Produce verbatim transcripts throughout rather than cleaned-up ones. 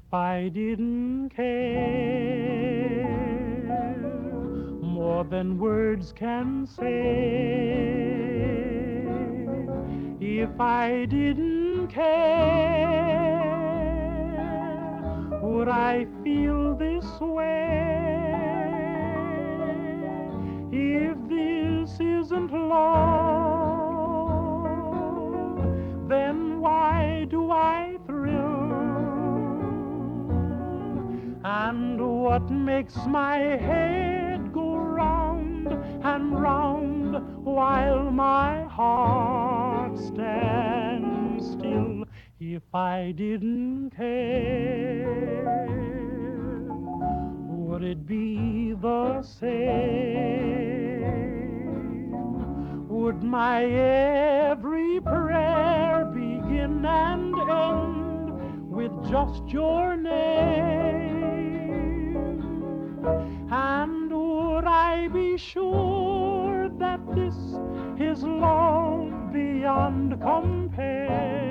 I didn't care more than words can say, if I didn't care, would I feel this way? If this isn't love, then why do I thrill? And what makes my head go round and round while my heart stands still? If I didn't care, would it be the same? Would my every prayer begin and end with just your name? And would I be sure that this is love beyond compare?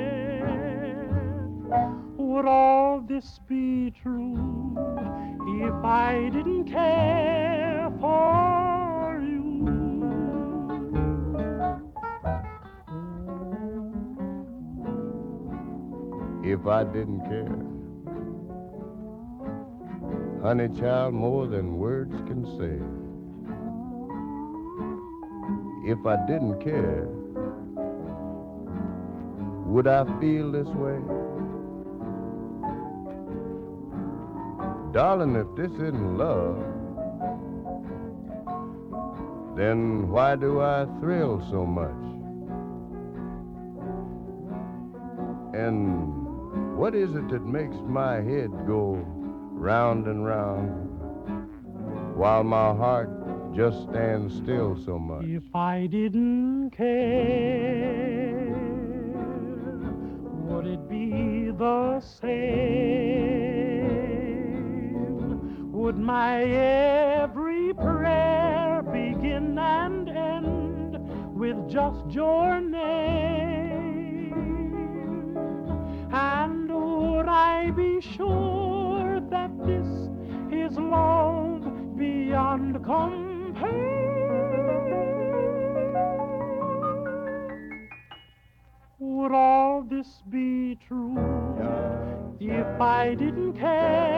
Would all this be true if I didn't care for you? If I didn't care, honey child, more than words can say. If I didn't care, would I feel this way? Darling, if this isn't love, then why do I thrill so much? And what is it that makes my head go round and round while my heart just stands still so much? If I didn't care, would it be the same? Would my every prayer begin and end with just your name? And would I be sure that this is love beyond compare? Would all this be true if I didn't care?